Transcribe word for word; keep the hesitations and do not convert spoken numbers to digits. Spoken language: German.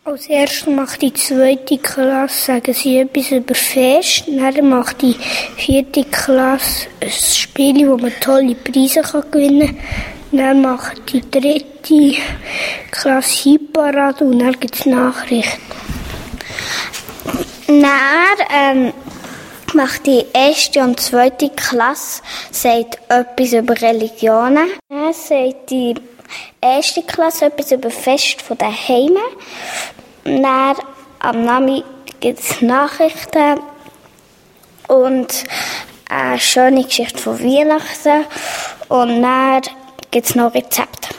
Als erstes macht die zweite Klasse, sagen sie etwas über Fest. Dann macht die vierte Klasse ein Spiel, wo man tolle Preise gewinnen kann. Dann macht die dritte Klasse Hitparade und dann gibt es Nachrichten. Dann ähm, macht die erste und zweite Klasse sagt etwas über Religionen. Dann sagt die erste Klasse etwas über Fest von den Heimen. Dann am Nachmittag gibt es Nachrichten und eine schöne Geschichte von Weihnachten. Und dann gibt es noch Rezepte.